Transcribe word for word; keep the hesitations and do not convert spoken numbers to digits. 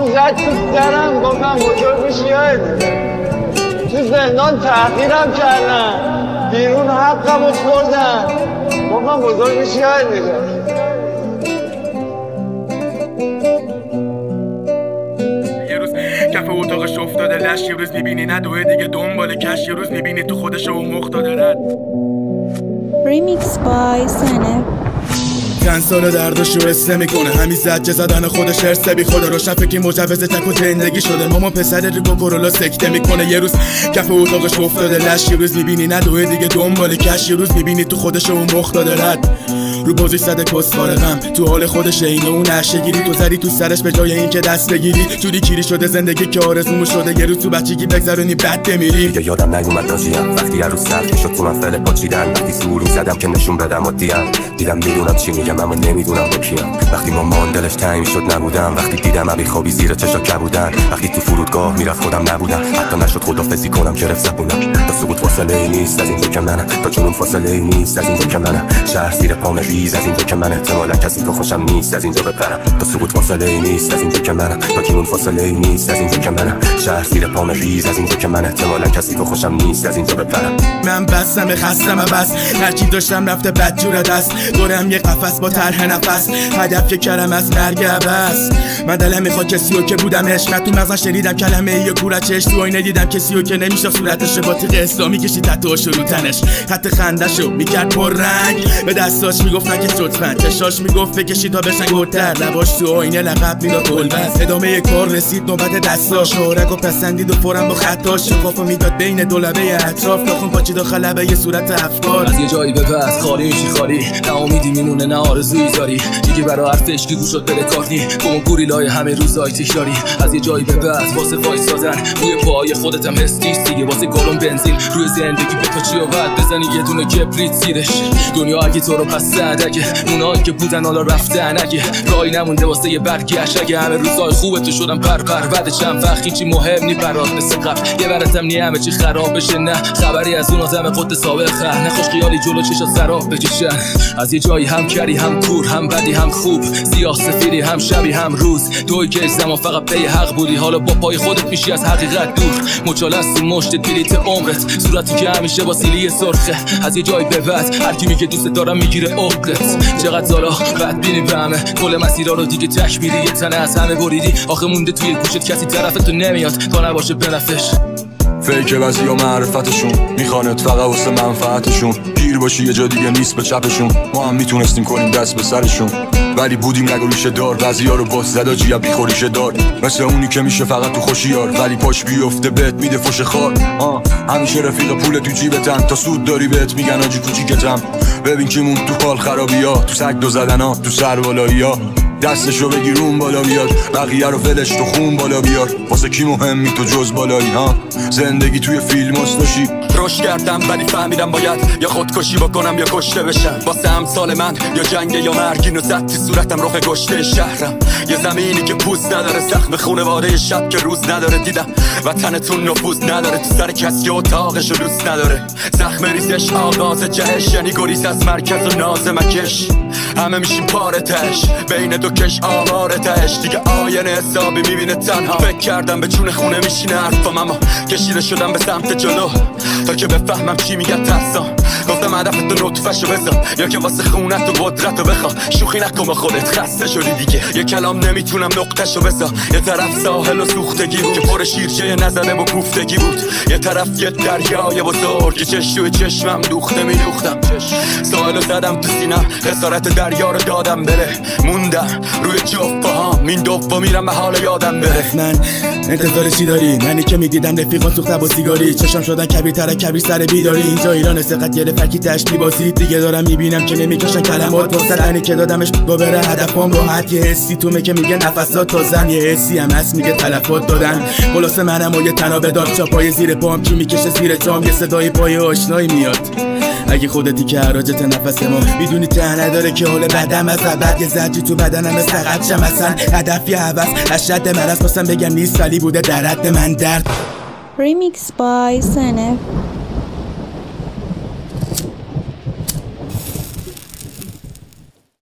پام زد تو درم، گفتم بزرگ میشی یادت تو زندان تحقیرم کردن، بیرون حقمو خوردن، گفتم بزرگ میشی یادت کف اتاقش افتاده لش، یه روز میبینی ندوه دیگه دنبال کش، یه روز میبینی تو خودش و مختاده رد. ریمیکس بای سنه. چند سال دردشو حسه میکنه، همین زجه زدن خودش ارسه بی خدا روشن فکری مجوز تک و زندگی شده. مامان پسر ریگو کرولا سکته میکنه، یه روز کف اتاقش افتاده لش، یه روز میبینی ندوه دیگه دنبال کش، یه روز میبینی تو خودش و مختاده رد. رو بازی زده کسفار غم، تو حال خودش اینه اون نشگیری، تو زدی تو سرش به جای این که دست بگیری، جوری کیری شده زندگی که آرزومو شده، یه روز تو بچگی بگذرونی بعد بمیری. دیگه یادم نیومد راجیم وقتی هر روز سر شد تو من فعل پاچیدن، وقتی سور میزدم که نشون بدم عادیم، دیدم میدونم چی میگم اما نمیدونم با کیم، وقتی مامان دلش تنگ شد نبودم، وقتی دیدم ابی خوابی زیر چشا کبودن، وقتی تو فرودگاه میرفت خودم نبودم، حتی نشد خدافظی کنم گرفت زبونم، تا سقوط فاصله ای نیست از اینجا که منم، تا جنون فاصله ای نیست از اینجا که منم، شهر زیر پام ریز از اینجا که من احتمالا کسی تو خوشم نیست از اینجا بپرم، تا سقوط فاصله ای نیست از اینجا که منم، تا جنون فاصله ای نیست از اینجا که منم، شهر زیر پام ریز از اینجا که من احتمالا کسی تو خوشم نیست از اینجا بپرم. من بستم خستم بس، هرچی داشتم رفته بدجور دست، دورم یه قفس با طرح نفس، هدف که کلم از مرگ بس. من دلم میخواد کسیو که بودم عشق، تو مغزم شنیدم کلمه یه کورا چش، تو آینه دیدم کسیو که نمیشه صورتش با تیغ اسلامی کشید تتوش رو تنش، خط خندشو میکرد پر رنگ، به دستاش میگفتن که لطفاً، چشاش میگفت بکشید تا بشن گرتر، لباش تو آینه لقب میداد گلبز، ادامه کار رسید نوبت دستاش، شورک و پسندید و فورم با خطاش، شکافو میداد بین دو لبه اطراف، ناخن پاچید داخل لبه یه صورت افکار. از یه جایی به بعد خالی میشی خالی، نه امیدی میمونه نه آرزویی داری، دیگه برای حرف عشقی گوشت بده کار نی، گم گوریلای همه روزای تکراری. از یه جایی به بعد واسه وایسادن روی پای خودت هم حس نیست دیگه، واسه گالون بنزین روی زندگی به تو چی و بعد بزنی یه دونه کبریت زیرش. دنیا اگه تو رو پس زد، اگه اونایی که بودن حالا رفتن، اگه راهی نمونده واسه یه برگشت، اگه همه روزای خوبه تو شدن پر پر، بعد چند وقت هیچی مهم نی برات مثل قبل، یه براتم نی همه چی خراب بشه، نه خبری از اون آدم خود سابق خر، نه خوش خیالی جلو چشا سراب بکشن. از یه جایی هم کری هم کور، هم بدی هم خوب، سیاه سفیدی هم شبی هم روز، توی که زمان فقط پی حق بودی، حالا با پای خودت میشی از حقیقت دور، مچاله است تو مشتت بلیت عمرت، صورتی که همیشه با سیلی سرخه. از یه جایی به بعد هر کی میگه دوست دارم میگیره عقدت، چقدر سالا بعد بینی به همه، کل مسیرها رو دیگه تک میری، یه تنه از همه بریدی، آخه مونده توی گوشت کسی طرفتو نمیاد تا نباشه بنفش. فیک وزی و معرفتشون میخوانت فقط واسه منفعتشون، گیر باشی یه جا دیگه نیست به چپشون، ما هم میتونستیم کنیم دست به سرشون، ولی بودیم نگو ریشه دار، وزی ها رو باز زدا جیب بی خوریشه دار، مثل اونی که میشه فقط تو خوشیار، ولی پاش بیفته بهت میده فش خار. آه همیشه رفیق پول تو جیبتن، تا سود داری بهت میگن آجی کوچیکتم، ببین کی مون تو حال خرابی ها، تو سگ دو زدن ها، تو سر بالایی ها، دستشو بگیر اون بالا بیاد، بقیه رو ولش تو خون بالا بیار، واسه کی مهمی تو جز بالایی ها، زندگی توی فیلم استاشی. روش کردم ولی فهمیدم باید یا خودکشی بکنم یا کشته بشم، واسه امثال من یا جنگ یا مرگین و زد تو صورتم رخ گشته شهرم، یه زمینی که پوست نداره، زخم خونواده شب که روز نداره، دیدم وطنتون نفوذ نداره، تو سر کسی اتاقشو دوست نداره، زخم ریزش آغاز جهش، یعنی گریز از مرکز و ناز مکش، همه میشیم پارتش بین دو کش آوارتش، دیگه آینه حسابی میبینه تنها، فکر کردم به چون خونه میشینه حرفم، اما کشیده شدم به سمت جلو تا که بفهمم چی میگه ترسام، گفتم هدفتو نطفشو بزن یا که واسه خونت و قدرتو بخوا، شوخی نکن با خودت خسته شدی دیگه، یه کلام نمیتونم نقطهشو بزن، یه طرف ساحل و سوختگی بود که پر شیرچه نزده و گفتگی بود، یه طرف یه دریای بزرگ که چش توی چشمم دوخته میدوختم، ساحلو زدم تو سینم، خسارت دریا رو دادم بره، موندم روی جفت پاهام، این دوفا میرم به حال یادم بره. من انتظار چی داری؟ منی که میدیدم رفیقان سوخته با سیگاری، چشم شدن کبیرتر کبیر سر بیداری، اینجا ایران سقط یه فکی تش میباسید، دیگه دارم میبینم که نمیکشن کلمات واسه تنی که دادمش با بره هدفم راحت، یه حسی تو که میگه نفسات تازن، یه حسی هم هست میگه تلفات دادن، خلاصه منم و یه تنها بدار، چاپای زیر پام کی میکشه زیر جام، یه صدای پای آشنایی میاد، اگه خودتی که حراجت نفس ما میدونی ته نداره که حال بدم از بعد یه زجی تو بدنم سقط شم، اصلا هدفی حوض اشد من است، خواستم بگم نیست ولی بوده در حد من درد. ریمیکس بای سنه.